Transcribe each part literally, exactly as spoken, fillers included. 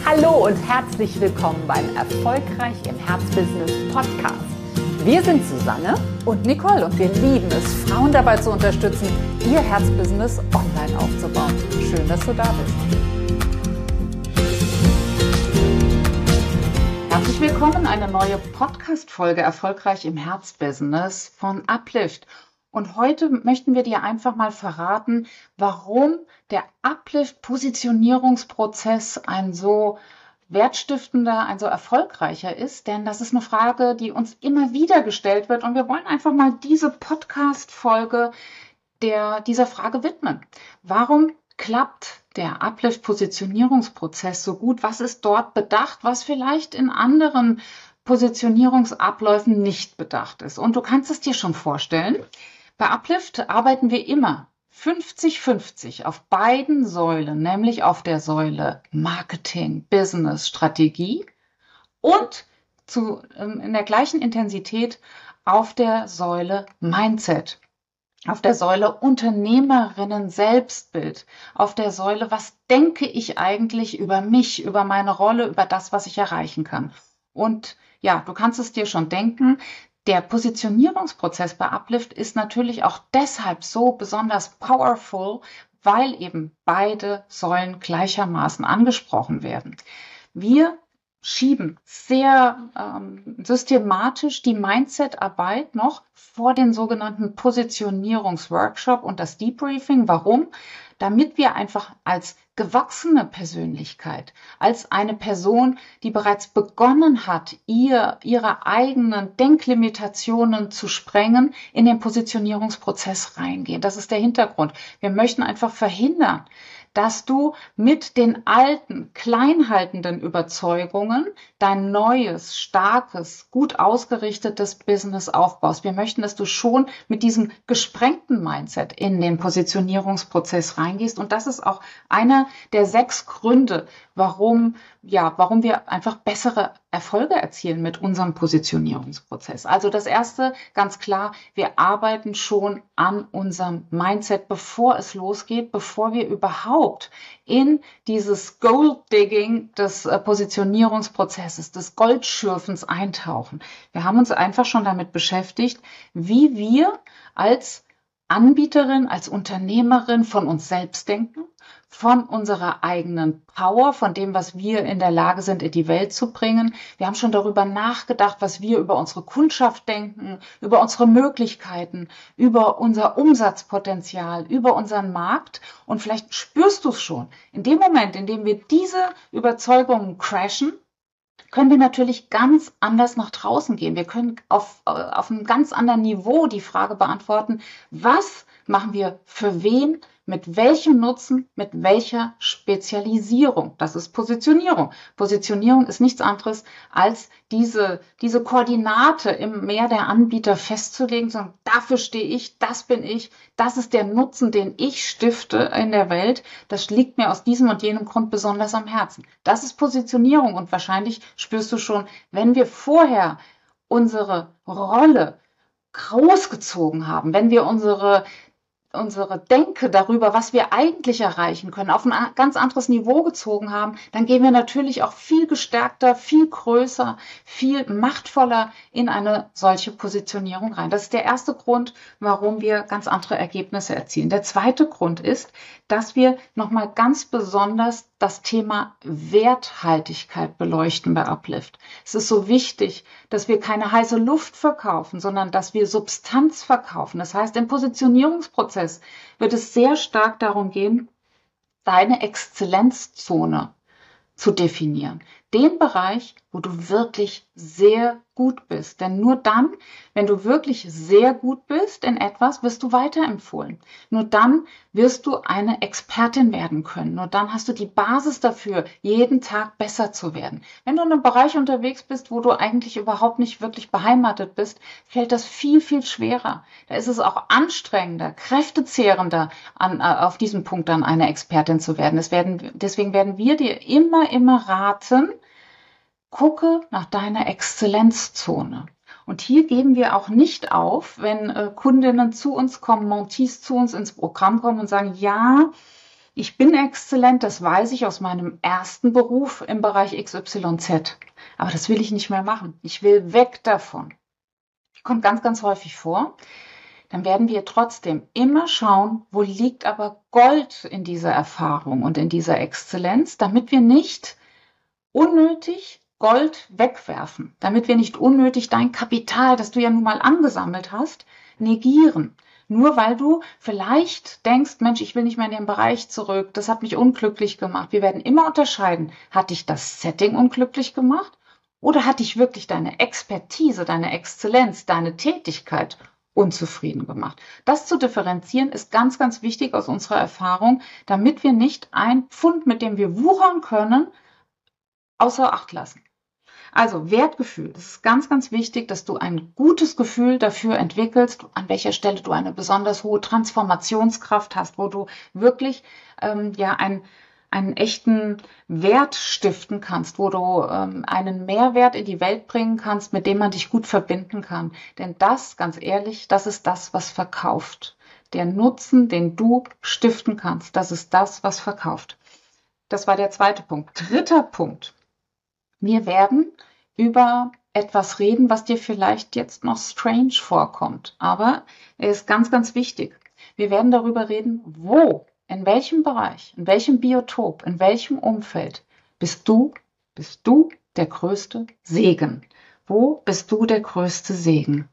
Hallo und herzlich willkommen beim Erfolgreich im Herzbusiness Podcast. Wir sind Susanne und Nicole und wir lieben es, Frauen dabei zu unterstützen, ihr Herzbusiness online aufzubauen. Schön, dass du da bist. Herzlich willkommen, eine neue Podcast-Folge Erfolgreich im Herzbusiness von Uplift. Und heute möchten wir dir einfach mal verraten, warum der Uplift-Positionierungsprozess ein so wertstiftender, ein so erfolgreicher ist. Denn das ist eine Frage, die uns immer wieder gestellt wird. Und wir wollen einfach mal diese Podcast-Folge der, dieser Frage widmen. Warum klappt der Uplift-Positionierungsprozess so gut? Was ist dort bedacht, was vielleicht in anderen Positionierungsabläufen nicht bedacht ist? Und du kannst es dir schon vorstellen. Bei Uplift arbeiten wir immer fünfzig fünfzig auf beiden Säulen, nämlich auf der Säule Marketing, Business, Strategie und zu, in der gleichen Intensität auf der Säule Mindset, auf der Säule Unternehmerinnen Selbstbild, auf der Säule, was denke ich eigentlich über mich, über meine Rolle, über das, was ich erreichen kann. Und ja, du kannst es dir schon denken, der Positionierungsprozess bei Uplift ist natürlich auch deshalb so besonders powerful, weil eben beide Säulen gleichermaßen angesprochen werden. Wir schieben sehr ähm, systematisch die Mindset-Arbeit noch vor den sogenannten Positionierungsworkshop und das Debriefing. Warum? Damit wir einfach als gewachsene Persönlichkeit, als eine Person, die bereits begonnen hat, ihr, ihre eigenen Denklimitationen zu sprengen, in den Positionierungsprozess reingehen. Das ist der Hintergrund. Wir möchten einfach verhindern, dass du mit den alten, kleinhaltenden Überzeugungen dein neues, starkes, gut ausgerichtetes Business aufbaust. Wir möchten, dass du schon mit diesem gesprengten Mindset in den Positionierungsprozess reingehst. Und das ist auch einer der sechs Gründe, warum, ja, warum wir einfach bessere Erfolge erzielen mit unserem Positionierungsprozess. Also das erste, ganz klar, wir arbeiten schon an unserem Mindset, bevor es losgeht, bevor wir überhaupt in dieses Gold-Digging des äh, Positionierungsprozesses, des Goldschürfens eintauchen. Wir haben uns einfach schon damit beschäftigt, wie wir als Anbieterin, als Unternehmerin von uns selbst denken, von unserer eigenen Power, von dem, was wir in der Lage sind, in die Welt zu bringen. Wir haben schon darüber nachgedacht, was wir über unsere Kundschaft denken, über unsere Möglichkeiten, über unser Umsatzpotenzial, über unseren Markt. Und vielleicht spürst du es schon. In dem Moment, in dem wir diese Überzeugungen crashen, können wir natürlich ganz anders nach draußen gehen. Wir können auf, auf einem ganz anderen Niveau die Frage beantworten, was machen wir für wen, mit welchem Nutzen, mit welcher Spezialisierung. Das ist Positionierung. Positionierung ist nichts anderes, als diese, diese Koordinate im Meer der Anbieter festzulegen, sondern dafür stehe ich, das bin ich, das ist der Nutzen, den ich stifte in der Welt. Das liegt mir aus diesem und jenem Grund besonders am Herzen. Das ist Positionierung und wahrscheinlich spürst du schon, wenn wir vorher unsere Rolle großgezogen haben, wenn wir unsere unsere Denke darüber, was wir eigentlich erreichen können, auf ein ganz anderes Niveau gezogen haben, dann gehen wir natürlich auch viel gestärkter, viel größer, viel machtvoller in eine solche Positionierung rein. Das ist der erste Grund, warum wir ganz andere Ergebnisse erzielen. Der zweite Grund ist, dass wir nochmal ganz besonders das Thema Werthaltigkeit beleuchten bei Uplift. Es ist so wichtig, dass wir keine heiße Luft verkaufen, sondern dass wir Substanz verkaufen. Das heißt, im Positionierungsprozess wird es sehr stark darum gehen, deine Exzellenzzone zu definieren. Den Bereich, wo du wirklich sehr gut bist. Denn nur dann, wenn du wirklich sehr gut bist in etwas, wirst du weiterempfohlen. Nur dann wirst du eine Expertin werden können. Nur dann hast du die Basis dafür, jeden Tag besser zu werden. Wenn du in einem Bereich unterwegs bist, wo du eigentlich überhaupt nicht wirklich beheimatet bist, fällt das viel, viel schwerer. Da ist es auch anstrengender, kräftezehrender, an, auf diesem Punkt dann eine Expertin zu werden. Das werden. Deswegen werden wir dir immer, immer raten, gucke nach deiner Exzellenzzone. Und hier geben wir auch nicht auf, wenn äh, Kundinnen zu uns kommen, Mentees zu uns ins Programm kommen und sagen, ja, Ich bin exzellent, das weiß ich aus meinem ersten Beruf im Bereich X Y Z. Aber das will ich nicht mehr machen. Ich will weg davon. Kommt ganz, ganz häufig vor. Dann werden wir trotzdem immer schauen, wo liegt aber Gold in dieser Erfahrung und in dieser Exzellenz, damit wir nicht unnötig Gold wegwerfen, damit wir nicht unnötig dein Kapital, das du ja nun mal angesammelt hast, negieren. Nur weil du vielleicht denkst, Mensch, ich will nicht mehr in den Bereich zurück, das hat mich unglücklich gemacht. Wir werden immer unterscheiden, hat dich das Setting unglücklich gemacht oder hat dich wirklich deine Expertise, deine Exzellenz, deine Tätigkeit unzufrieden gemacht. Das zu differenzieren ist ganz, ganz wichtig aus unserer Erfahrung, damit wir nicht ein Pfund, mit dem wir wuchern können, außer Acht lassen. Also Wertgefühl, das ist ganz, ganz wichtig, dass du ein gutes Gefühl dafür entwickelst, an welcher Stelle du eine besonders hohe Transformationskraft hast, wo du wirklich ähm, ja ein einen echten Wert stiften kannst, wo du ähm, einen Mehrwert in die Welt bringen kannst, mit dem man dich gut verbinden kann. Denn das, ganz ehrlich, das ist das, was verkauft. Der Nutzen, den du stiften kannst, das ist das, was verkauft. Das war der zweite Punkt. Dritter Punkt. Wir werden über etwas reden, was dir vielleicht jetzt noch strange vorkommt. Aber er ist ganz, ganz wichtig. Wir werden darüber reden, wo in welchem Bereich, in welchem Biotop, in welchem Umfeld bist du, bist du der größte Segen? Wo bist du der größte Segen?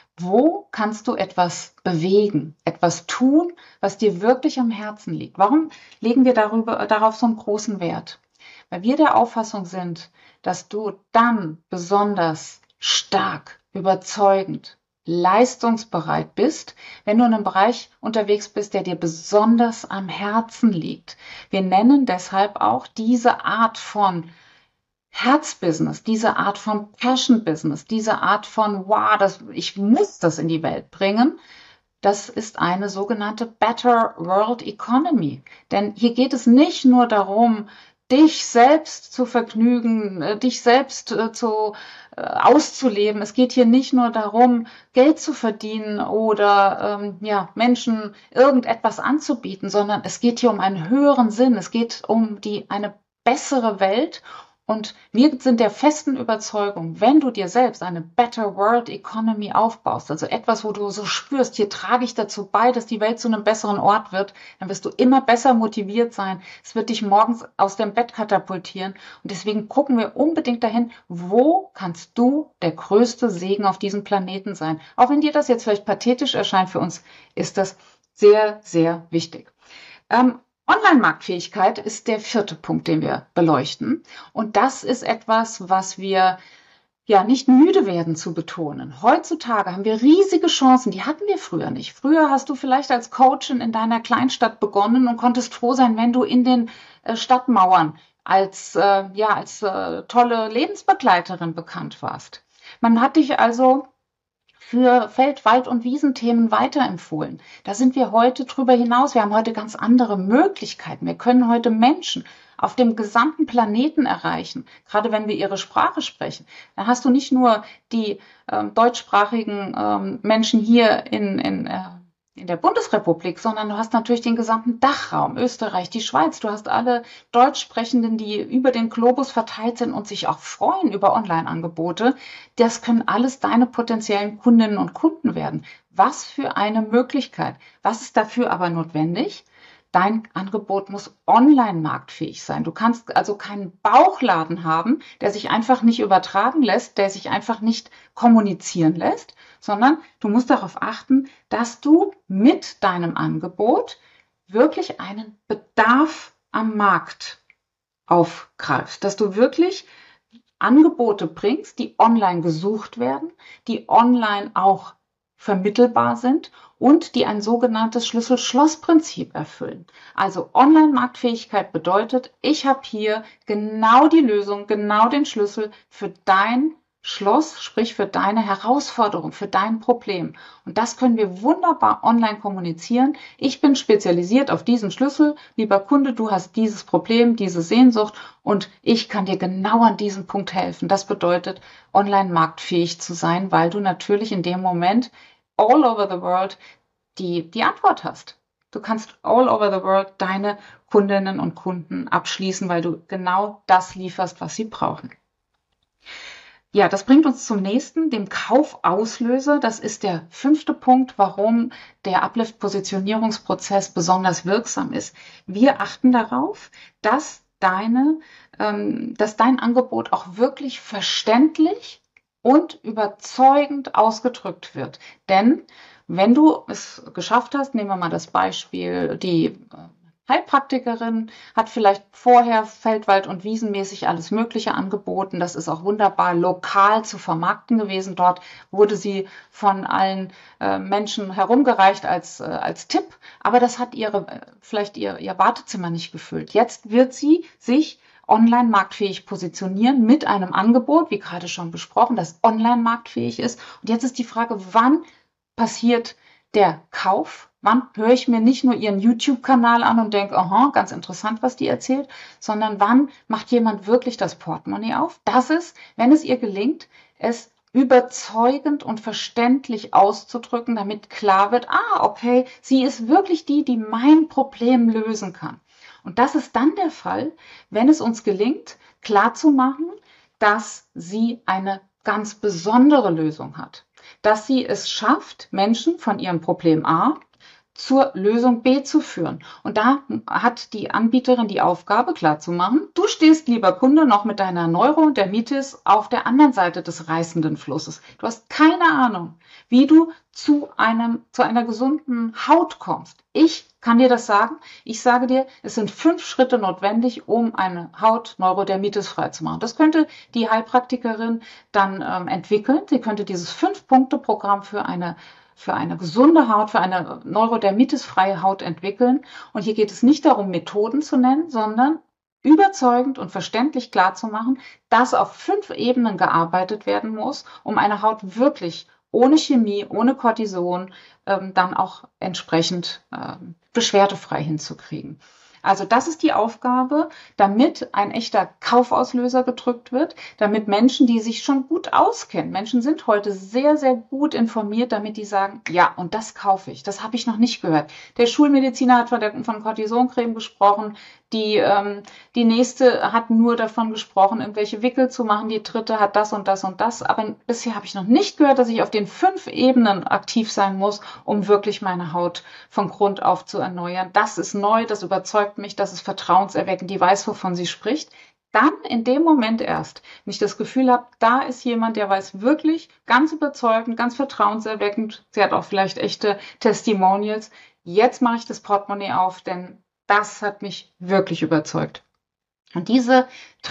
Wo kannst du etwas bewegen, etwas tun, was dir wirklich am Herzen liegt? Warum legen wir darüber, darauf so einen großen Wert? Weil wir der Auffassung sind, dass du dann besonders stark, überzeugend, leistungsbereit bist, wenn du in einem Bereich unterwegs bist, der dir besonders am Herzen liegt. Wir nennen deshalb auch diese Art von Herzbusiness, diese Art von Passion-Business, diese Art von, wow, das, ich muss das in die Welt bringen. Das ist eine sogenannte Better World Economy. Denn hier geht es nicht nur darum, dich selbst zu vergnügen, dich selbst äh, zu äh, auszuleben. Es geht hier nicht nur darum, Geld zu verdienen oder ähm, ja, Menschen irgendetwas anzubieten, sondern es geht hier um einen höheren Sinn. Es geht um die eine bessere Welt. Und wir sind der festen Überzeugung, wenn du dir selbst eine Better World Economy aufbaust, also etwas, wo du so spürst, hier trage ich dazu bei, dass die Welt zu einem besseren Ort wird, dann wirst du immer besser motiviert sein. Es wird dich morgens aus dem Bett katapultieren. Und deswegen gucken wir unbedingt dahin, wo kannst du der größte Segen auf diesem Planeten sein? Auch wenn dir das jetzt vielleicht pathetisch erscheint, für uns ist das sehr, sehr wichtig. Ähm, Online-Marktfähigkeit ist der vierte Punkt, den wir beleuchten. Und das ist etwas, was wir ja nicht müde werden zu betonen. Heutzutage haben wir riesige Chancen, die hatten wir früher nicht. Früher hast du vielleicht als Coachin in deiner Kleinstadt begonnen und konntest froh sein, wenn du in den äh, Stadtmauern als, äh, ja, als äh, tolle Lebensbegleiterin bekannt warst. Man hat dich also für Feld-, Wald- und Wiesenthemen weiterempfohlen. Da sind wir heute drüber hinaus. Wir haben heute ganz andere Möglichkeiten. Wir können heute Menschen auf dem gesamten Planeten erreichen, gerade wenn wir ihre Sprache sprechen. Da hast du nicht nur die ähm, deutschsprachigen ähm, Menschen hier in, in, äh, in der Bundesrepublik, sondern du hast natürlich den gesamten Dachraum, Österreich, die Schweiz. Du hast alle Deutschsprechenden, die über den Globus verteilt sind und sich auch freuen über Online-Angebote. Das können alles deine potenziellen Kundinnen und Kunden werden. Was für eine Möglichkeit. Was ist dafür aber notwendig? Dein Angebot muss online marktfähig sein. Du kannst also keinen Bauchladen haben, der sich einfach nicht übertragen lässt, der sich einfach nicht kommunizieren lässt, sondern du musst darauf achten, dass du mit deinem Angebot wirklich einen Bedarf am Markt aufgreifst, dass du wirklich Angebote bringst, die online gesucht werden, die online auch vermittelbar sind und die ein sogenanntes Schlüssel-Schloss-Prinzip erfüllen. Also Online-Marktfähigkeit bedeutet, ich habe hier genau die Lösung, genau den Schlüssel für dein Schloss, sprich für deine Herausforderung, für dein Problem. Und das können wir wunderbar online kommunizieren. Ich bin spezialisiert auf diesen Schlüssel. Lieber Kunde, du hast dieses Problem, diese Sehnsucht und ich kann dir genau an diesem Punkt helfen. Das bedeutet, online marktfähig zu sein, weil du natürlich in dem Moment all over the world die, die Antwort hast. Du kannst all over the world deine Kundinnen und Kunden abschließen, weil du genau das lieferst, was sie brauchen. Ja, das bringt uns zum nächsten, dem Kaufauslöser. Das ist der fünfte Punkt, warum der Uplift-Positionierungsprozess besonders wirksam ist. Wir achten darauf, dass deine, ähm, dass dein Angebot auch wirklich verständlich und überzeugend ausgedrückt wird. Denn wenn du es geschafft hast, nehmen wir mal das Beispiel, die Heilpraktikerin hat vielleicht vorher Feldwald- und Wiesenmäßig alles Mögliche angeboten. Das ist auch wunderbar lokal zu vermarkten gewesen. Dort wurde sie von allen äh, Menschen herumgereicht als, äh, als Tipp. Aber das hat ihre, äh, vielleicht ihr, ihr Wartezimmer nicht gefüllt. Jetzt wird sie sich online marktfähig positionieren mit einem Angebot, wie gerade schon besprochen, das online marktfähig ist. Und jetzt ist die Frage, wann passiert der Kauf? Wann höre ich mir nicht nur ihren YouTube-Kanal an und denke, aha, ganz interessant, was die erzählt, sondern wann macht jemand wirklich das Portemonnaie auf? Das ist, wenn es ihr gelingt, es überzeugend und verständlich auszudrücken, damit klar wird, ah, okay, sie ist wirklich die, die mein Problem lösen kann. Und das ist dann der Fall, wenn es uns gelingt, klarzumachen, dass sie eine ganz besondere Lösung hat. Dass sie es schafft, Menschen von ihrem Problem A zur Lösung B zu führen. Und da hat die Anbieterin die Aufgabe, klarzumachen, du stehst, lieber Kunde, noch mit deiner Neurodermitis auf der anderen Seite des reißenden Flusses. Du hast keine Ahnung, wie du zu einem, zu einer gesunden Haut kommst. Ich kann dir das sagen. Ich sage dir, es sind fünf Schritte notwendig, um eine Haut Neurodermitis frei zu machen. Das könnte die Heilpraktikerin dann ähm, entwickeln. Sie könnte dieses Fünf-Punkte-Programm für eine für eine gesunde Haut, für eine neurodermitisfreie Haut entwickeln. Und hier geht es nicht darum, Methoden zu nennen, sondern überzeugend und verständlich klarzumachen, dass auf fünf Ebenen gearbeitet werden muss, um eine Haut wirklich ohne Chemie, ohne Cortison ähm, dann auch entsprechend ähm, beschwerdefrei hinzukriegen. Also das ist die Aufgabe, damit ein echter Kaufauslöser gedrückt wird, damit Menschen, die sich schon gut auskennen, Menschen sind heute sehr, sehr gut informiert, damit die sagen, ja, und das kaufe ich, das habe ich noch nicht gehört. Der Schulmediziner hat von, der, von Cortisoncreme gesprochen, die, ähm, die nächste hat nur davon gesprochen, irgendwelche Wickel zu machen, die dritte hat das und das und das, aber bisher habe ich noch nicht gehört, dass ich auf den fünf Ebenen aktiv sein muss, um wirklich meine Haut von Grund auf zu erneuern. Das ist neu, das überzeugt mich, das ist vertrauenserweckend, die weiß, wovon sie spricht. Dann in dem Moment erst, wenn ich das Gefühl habe, da ist jemand, der weiß wirklich ganz überzeugend, ganz vertrauenserweckend, sie hat auch vielleicht echte Testimonials, jetzt mache ich das Portemonnaie auf, denn das hat mich wirklich überzeugt. Und diese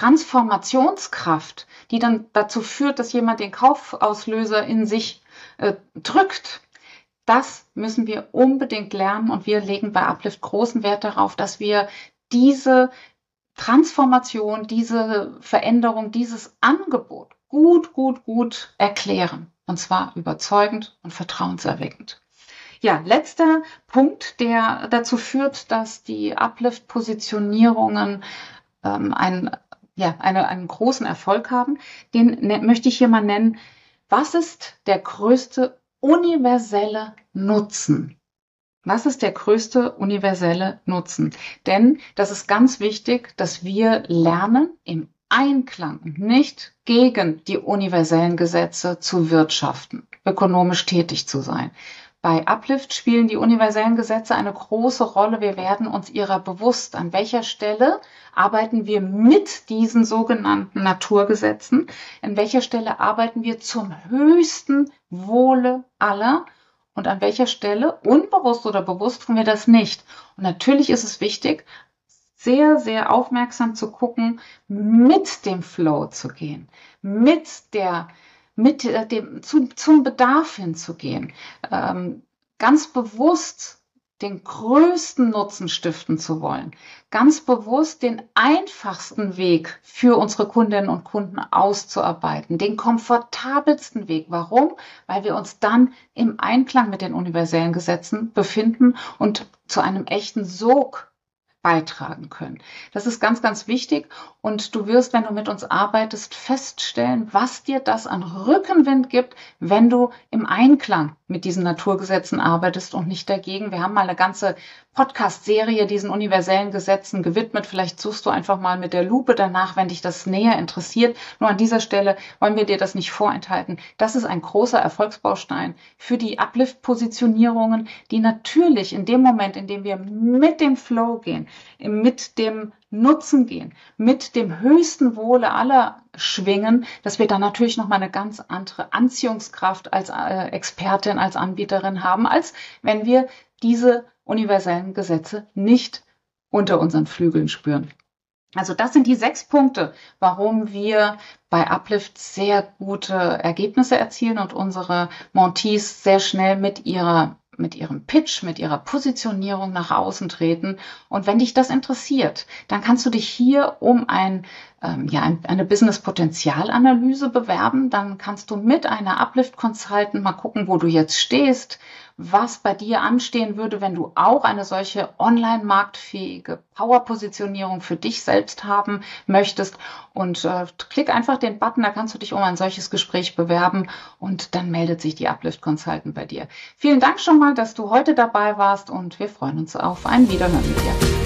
Transformationskraft, die dann dazu führt, dass jemand den Kaufauslöser in sich äh, drückt, das müssen wir unbedingt lernen und wir legen bei Uplift großen Wert darauf, dass wir diese Transformation, diese Veränderung, dieses Angebot gut, gut, gut erklären. Und zwar überzeugend und vertrauenserweckend. Ja, letzter Punkt, der dazu führt, dass die Uplift-Positionierungen ähm, ein, ja, eine, einen großen Erfolg haben, den ne, möchte ich hier mal nennen. Was ist der größte universelle Nutzen? Was ist der größte universelle Nutzen? Denn das ist ganz wichtig, dass wir lernen, im Einklang, nicht gegen die universellen Gesetze zu wirtschaften, ökonomisch tätig zu sein. Bei Uplift spielen die universellen Gesetze eine große Rolle. Wir werden uns ihrer bewusst. An welcher Stelle arbeiten wir mit diesen sogenannten Naturgesetzen? An welcher Stelle arbeiten wir zum höchsten Wohle aller? Und an welcher Stelle, unbewusst oder bewusst, tun wir das nicht? Und natürlich ist es wichtig, sehr, sehr aufmerksam zu gucken, mit dem Flow zu gehen, mit der mit dem, zu, zum Bedarf hinzugehen, ähm, ganz bewusst den größten Nutzen stiften zu wollen, ganz bewusst den einfachsten Weg für unsere Kundinnen und Kunden auszuarbeiten, den komfortabelsten Weg. Warum? Weil wir uns dann im Einklang mit den universellen Gesetzen befinden und zu einem echten Sog beitragen können. Das ist ganz, ganz wichtig und du wirst, wenn du mit uns arbeitest, feststellen, was dir das an Rückenwind gibt, wenn du im Einklang mit diesen Naturgesetzen arbeitest und nicht dagegen. Wir haben mal eine ganze Podcast-Serie diesen universellen Gesetzen gewidmet. Vielleicht suchst du einfach mal mit der Lupe danach, wenn dich das näher interessiert. Nur an dieser Stelle wollen wir dir das nicht vorenthalten. Das ist ein großer Erfolgsbaustein für die Uplift-Positionierungen, die natürlich in dem Moment, in dem wir mit dem Flow gehen, mit dem Nutzen gehen, mit dem höchsten Wohle aller schwingen, dass wir dann natürlich nochmal eine ganz andere Anziehungskraft als äh, Expertin, als Anbieterin haben, als wenn wir diese universellen Gesetze nicht unter unseren Flügeln spüren. Also das sind die sechs Punkte, warum wir bei Uplift sehr gute Ergebnisse erzielen und unsere Mentees sehr schnell mit ihrer mit ihrem Pitch, mit ihrer Positionierung nach außen treten. Und wenn dich das interessiert, dann kannst du dich hier um ein, ähm, ja, ein, eine Business-Potenzialanalyse bewerben. Dann kannst du mit einer Uplift-Consultant mal gucken, wo du jetzt stehst, was bei dir anstehen würde, wenn du auch eine solche online-marktfähige Power-Positionierung für dich selbst haben möchtest. Und äh, klick einfach den Button, da kannst du dich um ein solches Gespräch bewerben und dann meldet sich die Uplift Consultant bei dir. Vielen Dank schon mal, dass du heute dabei warst und wir freuen uns auf ein Wiederhören mit dir.